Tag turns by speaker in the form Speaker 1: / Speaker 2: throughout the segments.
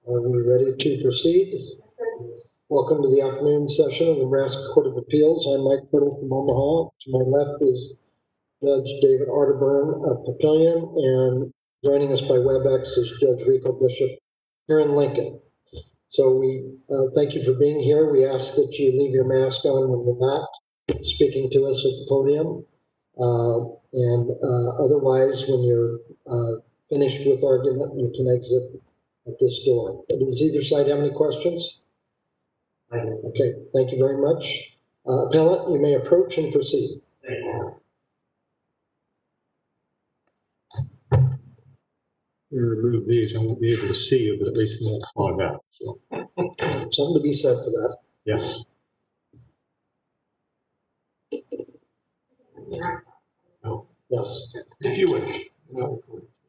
Speaker 1: Are we ready to proceed?
Speaker 2: Yes, sir.
Speaker 1: Welcome to the afternoon session of the Nebraska Court of Appeals. I'm Mike Priddle from Omaha. To my left is Judge David Arterburn of Papillion, and joining us by WebEx is Judge Rico Bishop here in Lincoln. So we thank you for being here. We ask that you leave your mask on when you're not speaking to us at the podium. Otherwise, when you're finished with argument, you can exit at this door. Does either side have any questions? Okay, thank you very much. Appellant, you may approach and proceed.
Speaker 3: Thank you. Remove these, I won't be able to see you, but at least it won't fog out. So.
Speaker 1: Something to be said for that.
Speaker 3: Yes. No.
Speaker 1: Yes.
Speaker 3: If you wish. No.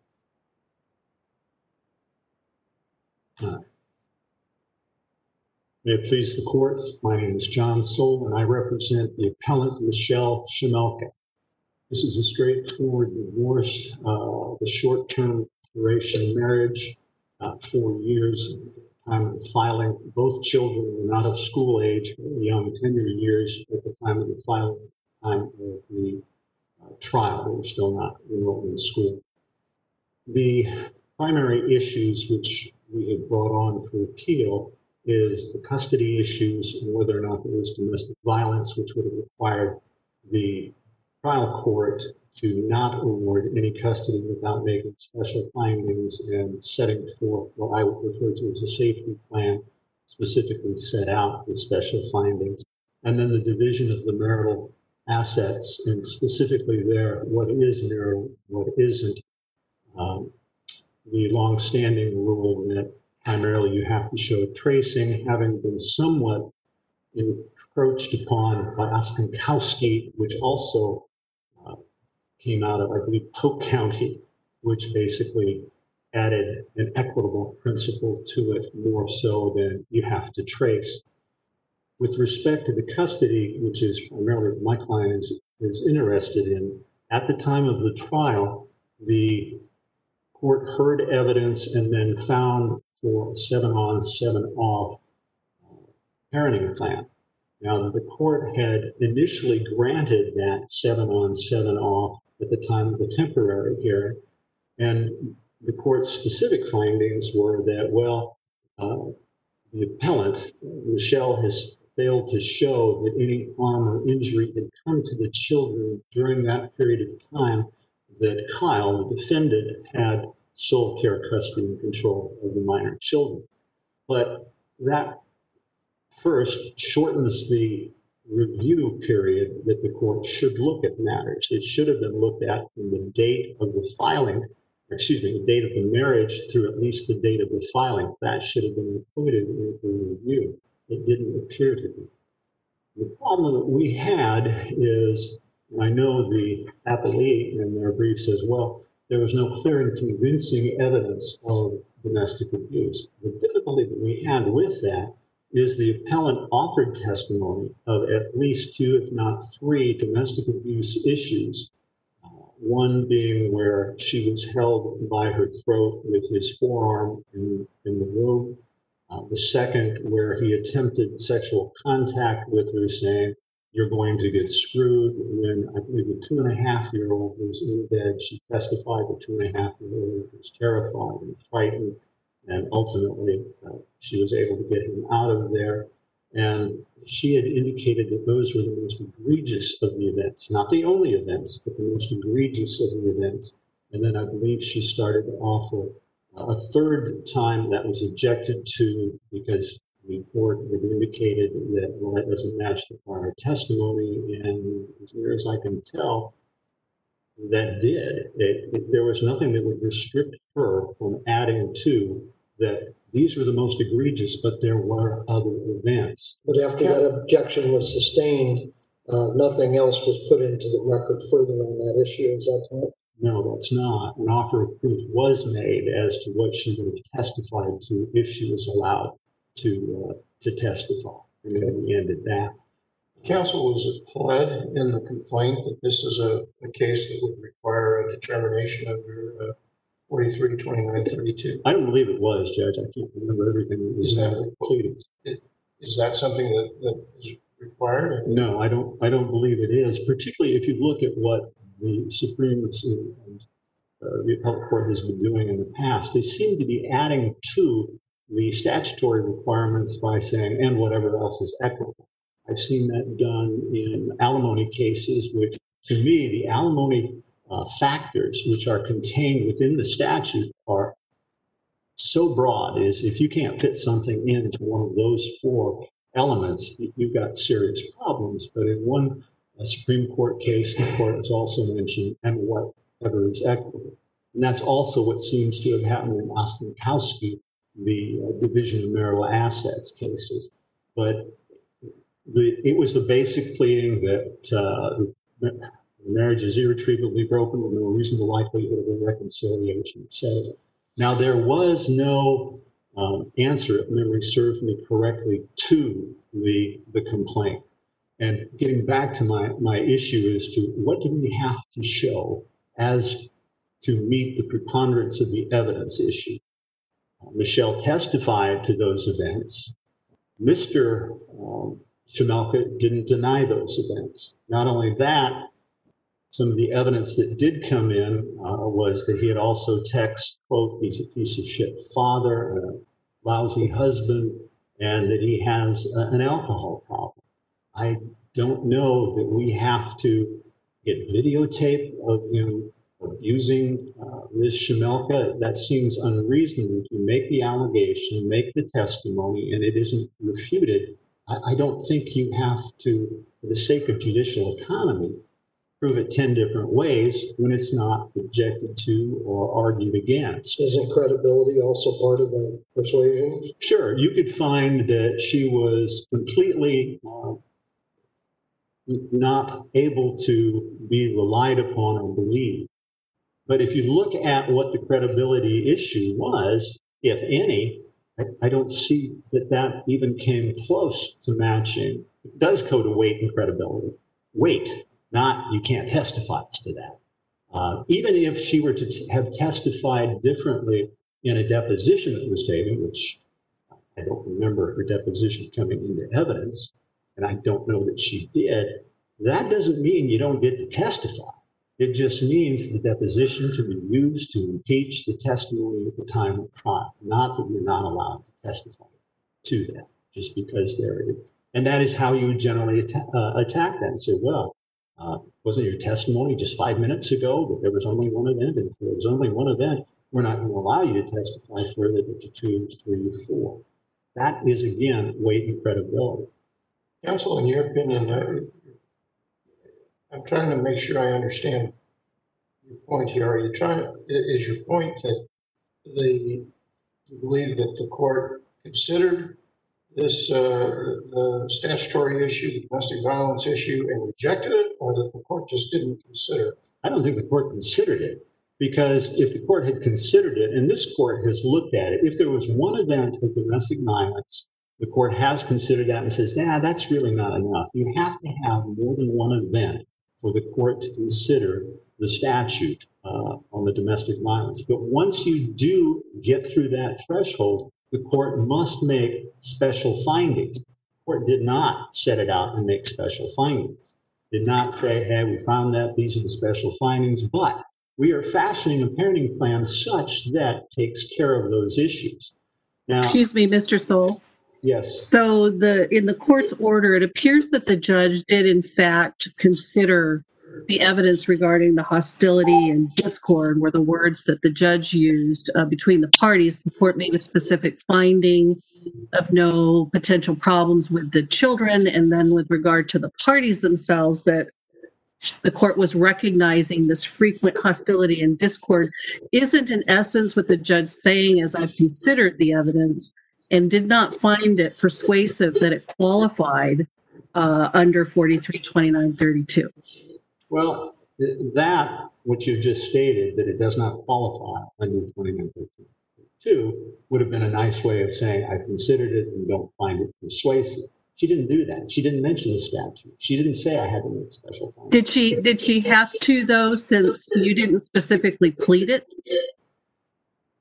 Speaker 3: May it please the court, my name is John Soule, and I represent the appellant Michelle Shemelka. This is a straightforward divorce, the short-term duration marriage, 4 years at the time of the filing. Both children were not of school age, young, tender years at the time of the filing, time of the trial. They were still not enrolled in school. The primary issues which we have brought on for appeal is the custody issues and whether or not there was domestic violence, which would have required the trial court to not award any custody without making special findings and setting forth what I would refer to as a safety plan, specifically set out with special findings. And then the division of the marital assets, and specifically there, what is marital, what isn't. The long-standing rule that primarily you have to show tracing, having been somewhat encroached upon by Ostankowski, which also came out of, I believe, Polk County, which basically added an equitable principle to it more so than you have to trace. With respect to the custody, which is primarily what my client is interested in, at the time of the trial, the court heard evidence and then found for a 7-on, 7-off parenting plan. Now, the court had initially granted that 7-on, 7-off at the time of the temporary hearing, and the court's specific findings were that, well, the appellant, Michelle, has failed to show that any harm or injury had come to the children during that period of time that Kyle, the defendant, had sole care, custody, and control of the minor children. But that first shortens the review period that the court should look at matters. It should have been looked at from the date of the filing, the date of the marriage through at least the date of the filing. That should have been included in the review. It didn't appear to be. The problem that we had is, and I know the appellee in their briefs as well, there was no clear and convincing evidence of domestic abuse. The difficulty that we had with that is the appellant offered testimony of at least 2, if not 3, domestic abuse issues. One being where she was held by her throat with his forearm in the room. The second, where he attempted sexual contact with her, saying, "You're going to get screwed." When I believe the 2.5-year-old was in bed, she testified the 2.5-year-old was terrified and frightened, and ultimately she was able to get him out of there. And she had indicated that those were the most egregious of the events, not the only events, but the most egregious of the events. And then I believe she started to offer a third time that was objected to because the court had indicated that, well, that doesn't match the prior testimony. And as near as I can tell, that did. There was nothing that would restrict her from adding to that these were the most egregious, but there were other events.
Speaker 1: But after that objection was sustained, nothing else was put into the record further on that issue. Is that correct?
Speaker 3: No, that's not. An offer of proof was made as to what she would have testified to if she was allowed to testify. And then we ended that.
Speaker 4: Counsel, was it pled in the complaint that this is a case that would require a determination under 43, 29, 32.
Speaker 3: I don't believe it was, Judge. I can't remember everything that was included.
Speaker 4: Is that something that is required?
Speaker 3: No, I don't believe it is, particularly if you look at what the Supreme and the appellate court has been doing in the past. They seem to be adding to the statutory requirements by saying, and whatever else is equitable. I've seen that done in alimony cases, which to me, the alimony factors which are contained within the statute are so broad is if you can't fit something into one of those four elements, you've got serious problems. But in one Supreme Court case, the court has also mentioned, and whatever is equitable. And that's also what seems to have happened in Ostankowski, the division of marital assets cases. But it was the basic pleading that the marriage is irretrievably broken with no reasonable likelihood of a reconciliation, etc. Now, there was no answer, if memory serves me correctly, to the complaint. And getting back to my issue as to what do we have to show as to meet the preponderance of the evidence issue. Michelle testified to those events. Mr. Shemelka didn't deny those events. Not only that, some of the evidence that did come in was that he had also texted, quote, he's a piece of shit father, a lousy husband, and that he has an alcohol problem. I don't know that we have to get videotape of him abusing Ms. Shemelka. That seems unreasonable. If you make the allegation, make the testimony, and it isn't refuted, I don't think you have to, for the sake of judicial economy, prove it 10 different ways when it's not objected to or argued against.
Speaker 1: Isn't credibility also part of the persuasion?
Speaker 3: Sure, you could find that she was completely not able to be relied upon or believed. But if you look at what the credibility issue was, if any, I don't see that even came close to matching. It does go to weight and credibility. Weight, not you can't testify to that. Even if she were to have testified differently in a deposition that was taken, which I don't remember her deposition coming into evidence, and I don't know that she did, that doesn't mean you don't get to testify. It just means the deposition can be used to impeach the testimony at the time of trial, not that you're not allowed to testify to that just because there is. And that is how you would generally attack that and say, well, wasn't your testimony just 5 minutes ago that there was only one event? And if there was only one event, we're not going to allow you to testify further to 2, 3, 4. That is, again, weight and credibility.
Speaker 4: Counsel, in your opinion, I'm trying to make sure I understand your point here. Are you trying to, is your point that you believe that the court considered this the statutory issue, the domestic violence issue, and rejected it, or that the court just didn't consider it?
Speaker 3: I don't think the court considered it, because if the court had considered it, and this court has looked at it, if there was one event of domestic violence, the court has considered that and says, nah, that's really not enough. You have to have more than one event for the court to consider the statute on the domestic violence. But once you do get through that threshold, the court must make special findings. The court did not set it out and make special findings. Did not say, hey, we found that these are the special findings, but we are fashioning a parenting plan such that takes care of those issues. Now,
Speaker 2: excuse me, Mr. Soul.
Speaker 3: Yes.
Speaker 2: So in the court's order, it appears that the judge did in fact consider the evidence regarding the hostility and discord were the words that the judge used between the parties. The court made a specific finding of no potential problems with the children. And then with regard to the parties themselves, that the court was recognizing this frequent hostility and discord. Isn't in essence what the judge saying, as I've considered the evidence and did not find it persuasive that it qualified under 432932?
Speaker 3: Well, that, what you just stated, that it does not qualify under 2932, would have been a nice way of saying, I considered it and don't find it persuasive. She didn't do that. She didn't mention the statute. She didn't say I had to make special findings.
Speaker 2: Did she have to, though, since you didn't specifically plead it?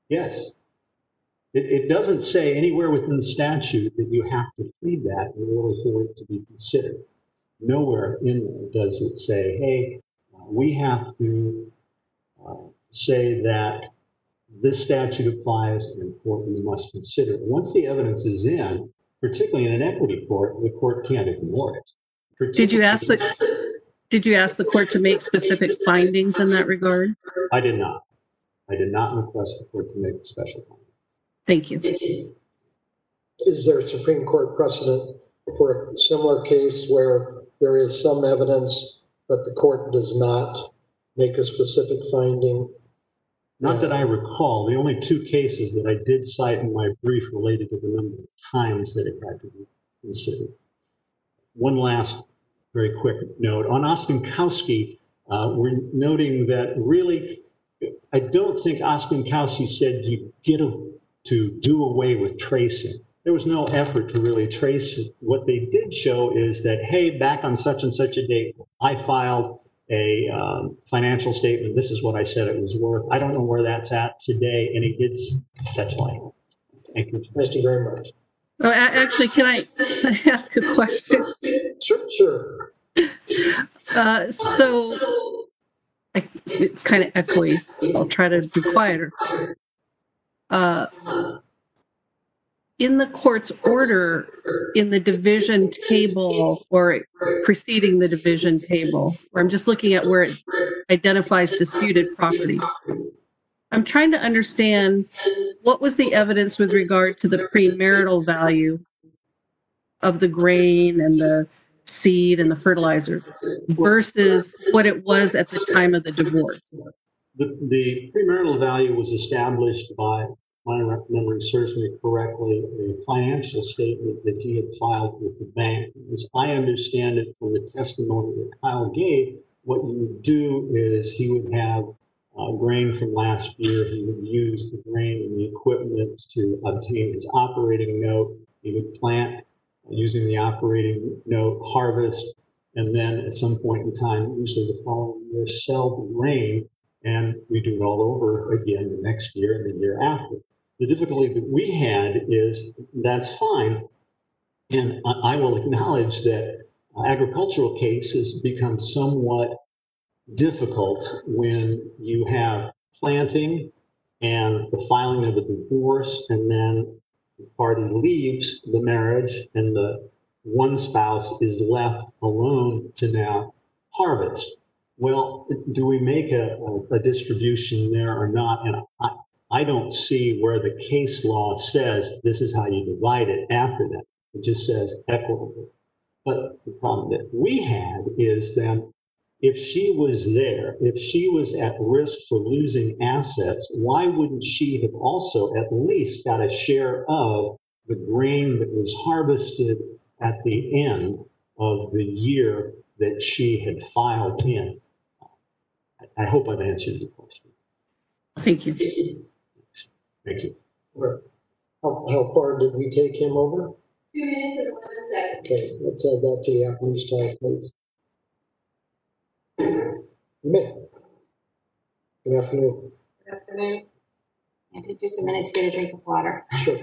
Speaker 3: Yes. It doesn't say anywhere within the statute that you have to plead that in order for it to be considered. Nowhere in there does it say, hey, we have to say that this statute applies and you must consider it. Once the evidence is in, particularly in an equity court, the court can't ignore it.
Speaker 2: Did you ask the court to make specific findings in that regard?
Speaker 3: I did not. I did not request the court to make a special finding.
Speaker 2: Thank you.
Speaker 1: Is there a Supreme Court precedent for a similar case where there is some evidence, but the court does not make a specific finding?
Speaker 3: Not that I recall. The only two cases that I did cite in my brief related to the number of times that it had to be considered. One last very quick note. On Ostankowski, we're noting that really, I don't think Ostankowski said you get to do away with tracing. There was no effort to really trace it. What they did show is that, hey, back on such and such a date, I filed a financial statement. This is what I said it was worth. I don't know where that's at today, and that's why. Thank you.
Speaker 1: Thank you very much.
Speaker 2: Oh, actually, can I ask a question?
Speaker 1: Sure.
Speaker 2: It's kind of echoey. I'll try to be quieter. In the court's order, in the division table or preceding the division table, where I'm just looking at where it identifies disputed property, I'm trying to understand what was the evidence with regard to the premarital value of the grain and the seed and the fertilizer versus what it was at the time of the divorce.
Speaker 3: The premarital value was established by, my memory serves me correctly, a financial statement that he had filed with the bank. As I understand it from the testimony that Kyle gave, what you would do is he would have grain from last year. He would use the grain and the equipment to obtain his operating note. He would plant using the operating note, harvest, and then at some point in time, usually the following year, sell the grain, and we do it all over again the next year and the year after. The difficulty that we had is that's fine, and I will acknowledge that agricultural cases become somewhat difficult when you have planting and the filing of a divorce, and then the party leaves the marriage and the one spouse is left alone to now harvest. Well, do we make a distribution there or not? And I don't see where the case law says this is how you divide it after that. It just says equitable. But the problem that we had is then if she was there, if she was at risk for losing assets, why wouldn't she have also at least got a share of the grain that was harvested at the end of the year that she had filed in? I hope I've answered the question.
Speaker 2: Thank you.
Speaker 3: Thank you.
Speaker 1: How far did we take him over?
Speaker 5: 2 minutes and 11 seconds.
Speaker 1: Okay, let's add that to the applicant's time, please. You may. Good afternoon.
Speaker 5: Good afternoon. I take just a minute to get a drink of water.
Speaker 1: Sure.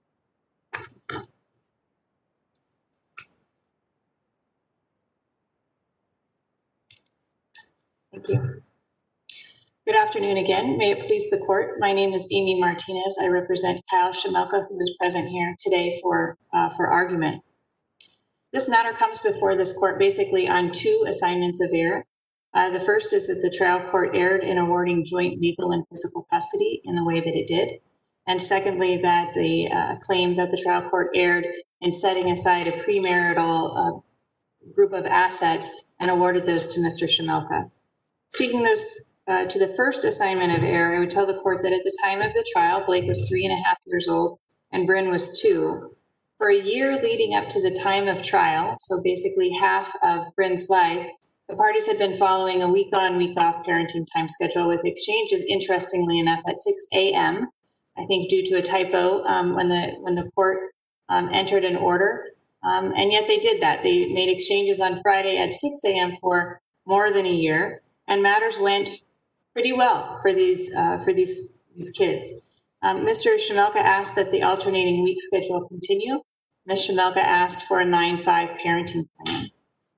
Speaker 5: Thank you. Good afternoon again. May it please the court. My name is Amy Martinez. I represent Kyle Shemelka, who is present here today for argument. This matter comes before this court basically on two assignments of error. The first is that the trial court erred in awarding joint legal and physical custody in the way that it did. And secondly, that the claim that the trial court erred in setting aside a premarital group of assets and awarded those to Mr. Shemelka. Speaking those to the first assignment of error, I would tell the court that at the time of the trial, Blake was 3.5 years old and Bryn was 2. For a year leading up to the time of trial, so basically half of Bryn's life, the parties had been following a week-on, week-off parenting time schedule with exchanges, interestingly enough, at 6 a.m., I think due to a typo when the court entered an order. And yet they did that. They made exchanges on Friday at 6 a.m. for more than a year, and matters went pretty well for these kids. Mr. Shimelka asked that the alternating week schedule continue. Ms. Shimelka asked for a 9-5 parenting plan.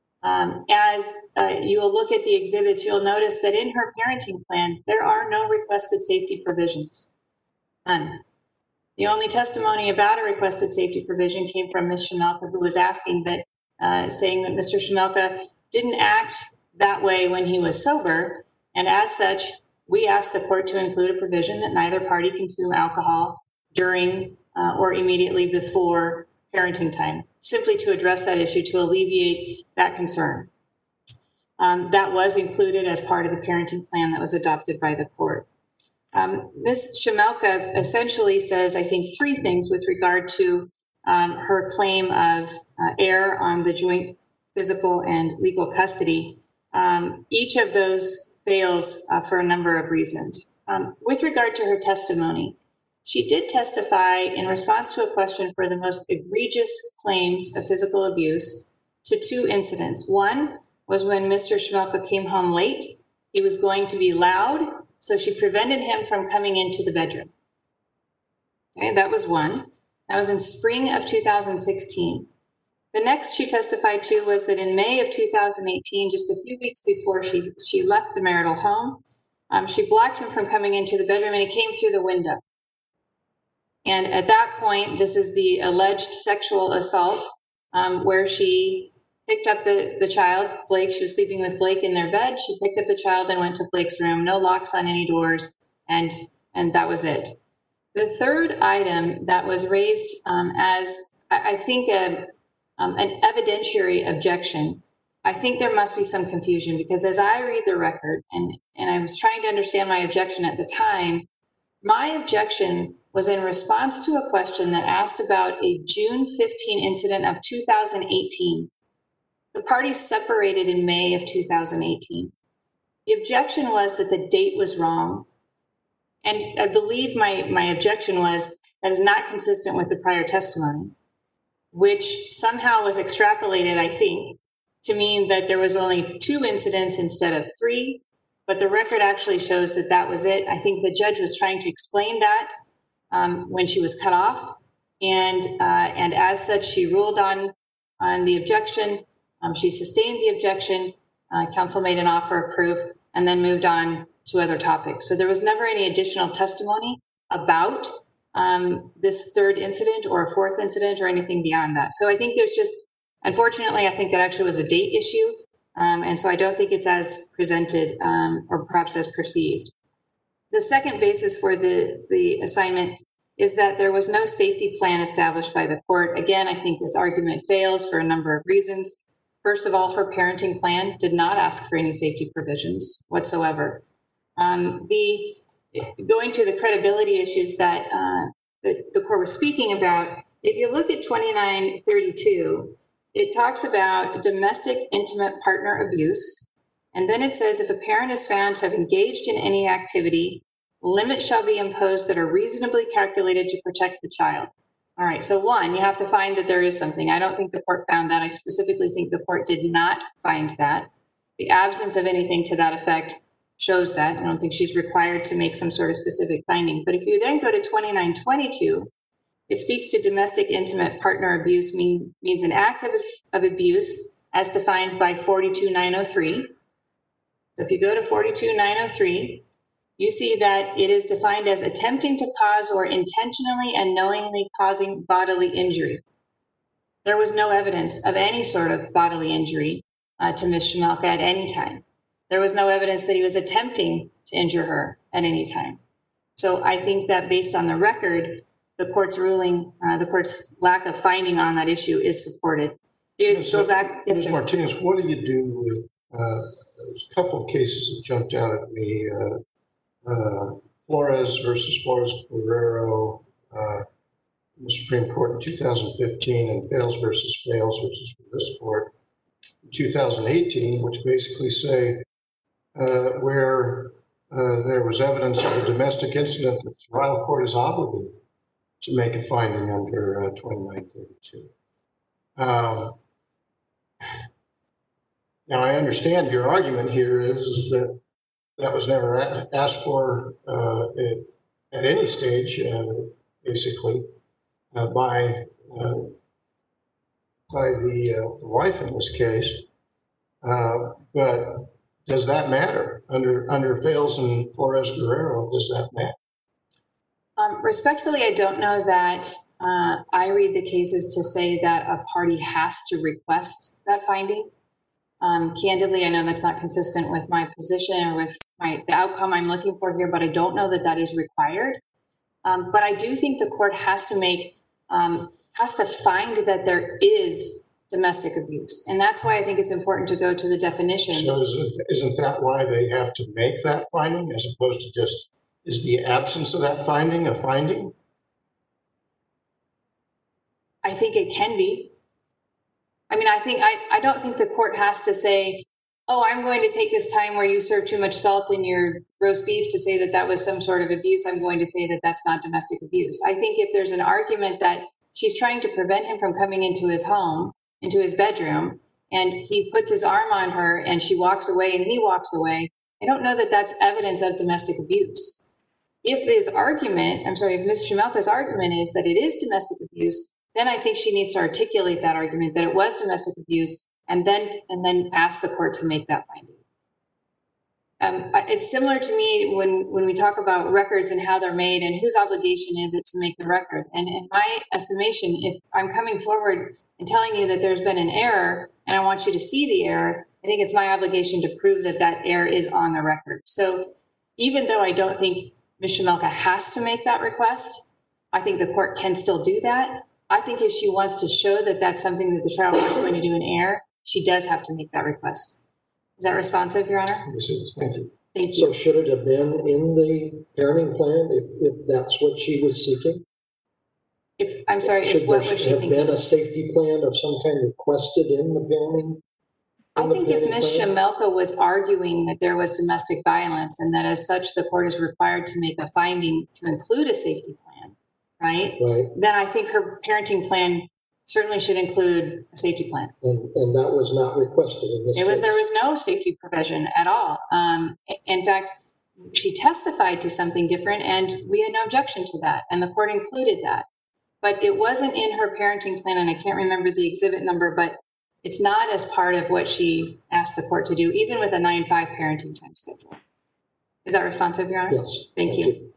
Speaker 5: As you will look at the exhibits, you'll notice that in her parenting plan, there are no requested safety provisions. None. The only testimony about a requested safety provision came from Ms. Shimelka, who was asking that, saying that Mr. Shimelka didn't act that way when he was sober, and as such, we asked the court to include a provision that neither party consume alcohol during or immediately before parenting time, simply to address that issue, to alleviate that concern. That was included as part of the parenting plan that was adopted by the court. Ms. Shimelka essentially says, I think, three things with regard to her claim of error on the joint physical and legal custody. Each of those fails for a number of reasons. With regard to her testimony, she did testify in response to a question for the most egregious claims of physical abuse to two incidents. One was when Mr. Shimelka came home late. He was going to be loud, so she prevented him from coming into the bedroom. Okay, that was one. That was in spring of 2016. The next she testified to was that in May of 2018, just a few weeks before she left the marital home, she blocked him from coming into the bedroom and he came through the window. And at that point, this is the alleged sexual assault where she picked up the child, Blake. She was sleeping with Blake in their bed. She picked up the child and went to Blake's room, no locks on any doors, and that was it. The third item that was raised as, I think, an evidentiary objection, I think there must be some confusion because as I read the record, and I was trying to understand my objection at the time, my objection was in response to a question that asked about a June 15 incident of 2018. The parties separated in May of 2018. The objection was that the date was wrong. And I believe my objection was that is not consistent with the prior testimony, which somehow was extrapolated, I think, to mean that there was only 2 incidents instead of 3, but the record actually shows that that was it. I think the judge was trying to explain that when she was cut off, and as such, she ruled on the objection. She sustained the objection. Counsel made an offer of proof and then moved on to other topics. So there was never any additional testimony about this third incident or a fourth incident or anything beyond that. So I think there's just, unfortunately, I think that actually was a date issue. And so I don't think it's as presented or perhaps as perceived. The second basis for the assignment is that there was no safety plan established by the court. Again, I think this argument fails for a number of reasons. First of all, her parenting plan did not ask for any safety provisions whatsoever. Going to the credibility issues that the court was speaking about, if you look at 2932, it talks about domestic intimate partner abuse. And then it says, if a parent is found to have engaged in any activity, limits shall be imposed that are reasonably calculated to protect the child. All right, so one, you have to find that there is something. I don't think the court found that. I specifically think the court did not find that. The absence of anything to that effect shows that. I don't think she's required to make some sort of specific finding. But if you then go to 2922, it speaks to domestic intimate partner abuse means an act of abuse as defined by 42903. So if you go to 42903, you see that it is defined as attempting to cause or intentionally and knowingly causing bodily injury. There was no evidence of any sort of bodily injury to Ms. Shimelka at any time. There was no evidence that he was attempting to injure her at any time. So I think that based on the record, the court's ruling, the court's lack of finding on that issue is supported.
Speaker 4: Ms. Martinez, what do you do with there's a couple of cases that jumped out at me, Flores versus Flores Guerrero, in the Supreme Court in 2015, and Fales versus Fales, which is from this court in 2018, which basically say where there was evidence of a domestic incident, the trial court is obligated to make a finding under 2932. Now, I understand your argument here is that that was never asked for at any stage, basically, by the wife in this case. But does that matter under Fales and Flores Guerrero? Does that matter?
Speaker 5: Respectfully, I don't know that I read the cases to say that a party has to request that finding. Candidly, I know that's not consistent with my position or with the outcome I'm looking for here, but I don't know that that is required. But I do think the court has to find that there is domestic abuse. And that's why I think it's important to go to the definitions.
Speaker 4: So isn't that why they have to make that finding as opposed to just, is the absence of that finding a finding?
Speaker 5: I think it can be. I mean, I don't think the court has to say, oh, I'm going to take this time where you serve too much salt in your roast beef to say that that was some sort of abuse. I'm going to say that that's not domestic abuse. I think if there's an argument that she's trying to prevent him from coming into his home, into his bedroom, and he puts his arm on her and she walks away and he walks away, I don't know that that's evidence of domestic abuse. If Ms. Shamelka's argument is that it is domestic abuse, then I think she needs to articulate that argument that it was domestic abuse and then ask the court to make that finding. It's similar to me when we talk about records and how they're made and whose obligation is it to make the record. And in my estimation, if I'm coming forward and telling you that there's been an error and I want you to see the error, I think it's my obligation to prove that that error is on the record. So even though I don't think Ms. Shamelka has to make that request, I think the court can still do that. I think if she wants to show that that's something that the trial court is going to do in error, she does have to make that request. Is that responsive, Your Honor?
Speaker 4: Yes, it is. Thank you.
Speaker 5: Thank you.
Speaker 1: So should it have been in the parenting plan if that's what she was seeking?
Speaker 5: I'm sorry,
Speaker 1: Should
Speaker 5: what
Speaker 1: there
Speaker 5: was she
Speaker 1: have
Speaker 5: thinking?
Speaker 1: been a safety plan of some kind requested in the parenting?
Speaker 5: I think if Ms. Shamelka was arguing that there was domestic violence and that as such the court is required to make a finding to include a safety plan, right?
Speaker 1: Right.
Speaker 5: Then I think her parenting plan certainly should include a safety plan.
Speaker 1: And that was not requested in this case.
Speaker 5: There was no safety provision at all. In fact, she testified to something different and we had no objection to that. And the court included that. But it wasn't in her parenting plan, and I can't remember the exhibit number, but it's not as part of what she asked the court to do, even with a 9-5 parenting time schedule. Is that responsive, Your Honor?
Speaker 1: Yes.
Speaker 5: Thank you.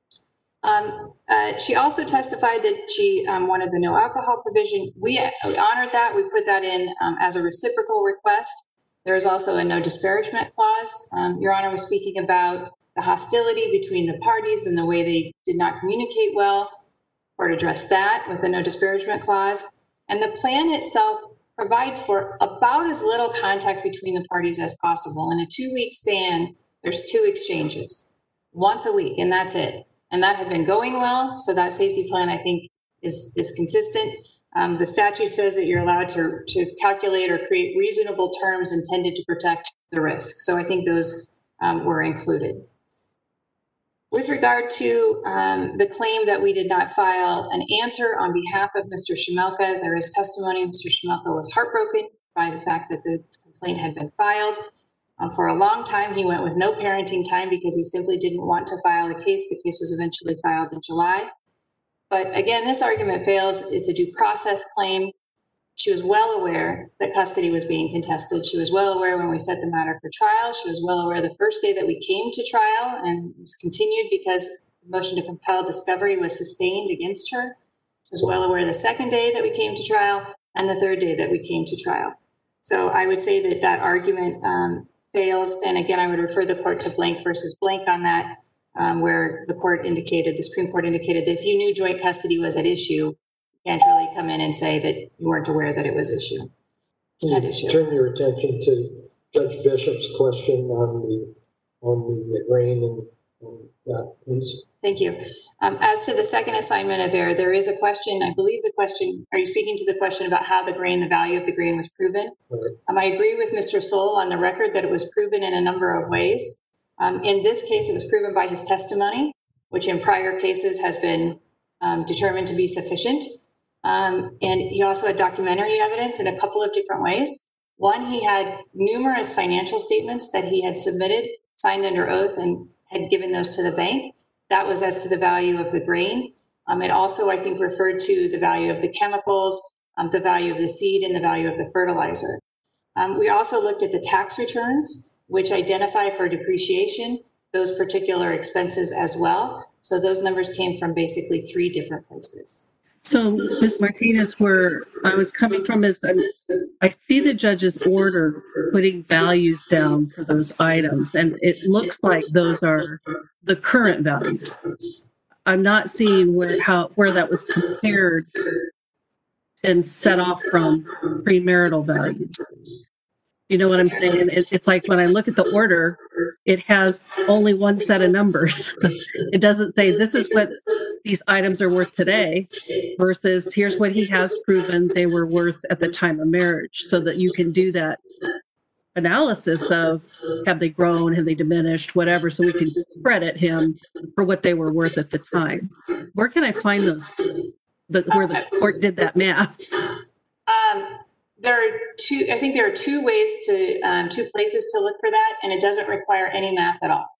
Speaker 5: She also testified that she wanted the no alcohol provision. We honored that. We put that in as a reciprocal request. There is also a no disparagement clause. Your Honor was speaking about the hostility between the parties and the way they did not communicate well. Or to address that with the no disparagement clause. And the plan itself provides for about as little contact between the parties as possible. In a 2-week span, there's 2 exchanges, once a week, and that's it. And that had been going well, so that safety plan, I think, is consistent. The statute says that you're allowed to calculate or create reasonable terms intended to protect the risk. So I think those were included. With regard to the claim that we did not file an answer on behalf of Mr. Shamelka, there is testimony. Mr. Shamelka was heartbroken by the fact that the complaint had been filed. For a long time, he went with no parenting time because he simply didn't want to file a case. The case was eventually filed in July. But again, this argument fails. It's a due process claim. She was well aware that custody was being contested. She was well aware when we set the matter for trial. She was well aware the first day that we came to trial, and it was continued because the motion to compel discovery was sustained against her. She was well aware the second day that we came to trial and the third day that we came to trial. So I would say that that argument fails. And again, I would refer the court to blank versus blank on that, where the Supreme Court indicated that if you knew joint custody was at issue, can't really come in and say that you weren't aware that it was at issue.
Speaker 1: Turn your attention to Judge Bishop's question on the grain and that, please.
Speaker 5: Thank you. As to the second assignment of error, there is a question. I believe the question, are you speaking to the question about how the value of the grain was proven?
Speaker 1: Right.
Speaker 5: I agree with Mr. Soul on the record that it was proven in a number of ways. In this case, it was proven by his testimony, which in prior cases has been determined to be sufficient. And he also had documentary evidence in a couple of different ways. One, he had numerous financial statements that he had submitted, signed under oath, and had given those to the bank. That was as to the value of the grain. It also, I think, referred to the value of the chemicals, the value of the seed, and the value of the fertilizer. We also looked at the tax returns, which identify for depreciation those particular expenses as well. So those numbers came from basically 3 different places.
Speaker 2: So, Ms. Martinez, where I was coming from is I see the judge's order putting values down for those items, and it looks like those are the current values. I'm not seeing where that was compared and set off from premarital values. You know what I'm saying? It's like when I look at the order, it has only one set of numbers. It doesn't say this is what these items are worth today versus here's what he has proven they were worth at the time of marriage, so that you can do that analysis of have they grown, have they diminished, whatever, so we can credit him for what they were worth at the time. Where can I find those, where the court did that math?
Speaker 5: I think there are 2 ways to, 2 places to look for that, and it doesn't require any math at all.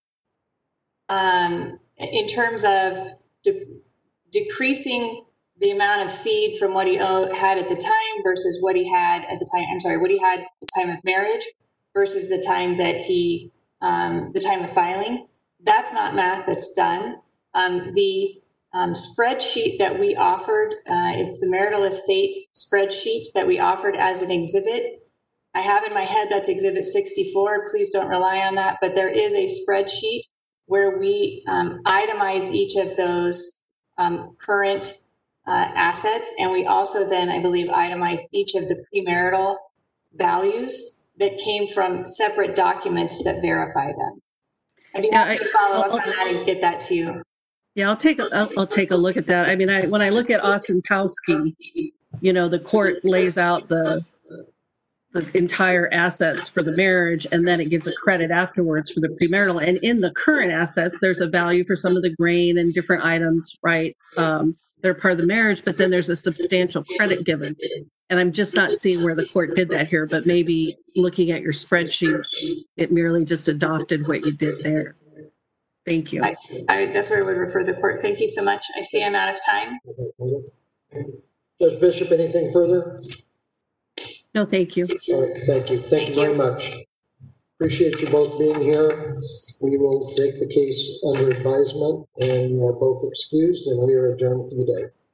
Speaker 5: In terms of decreasing the amount of seed from what he had at the time versus what he had at the time, what he had at the time of marriage versus the time that the time of filing, that's not math that's done. The spreadsheet that we offered, it's the marital estate spreadsheet that we offered as an exhibit. I have in my head that's exhibit 64. Please don't rely on that, but there is a spreadsheet where we itemize each of those current assets, and we also then, I believe, itemize each of the premarital values that came from separate documents that verify them. I'd be happy to follow up on that and get that to you.
Speaker 2: Yeah, I'll take a look at that. I mean, when I look at Ostenkowski, you know, the court lays out the entire assets for the marriage, and then it gives a credit afterwards for the premarital. And in the current assets, there's a value for some of the grain and different items, right? They're part of the marriage, but then there's a substantial credit given. And I'm just not seeing where the court did that here, but maybe looking at your spreadsheet, it merely just adopted what you did there. Thank you.
Speaker 5: That's where I would refer the court. Thank you so much. I see I'm out of time.
Speaker 1: Judge Bishop, anything further?
Speaker 2: No, thank you.
Speaker 1: All right, thank you. Thank you very much. Appreciate you both being here. We will take the case under advisement, and you are both excused, and we are adjourned for the day.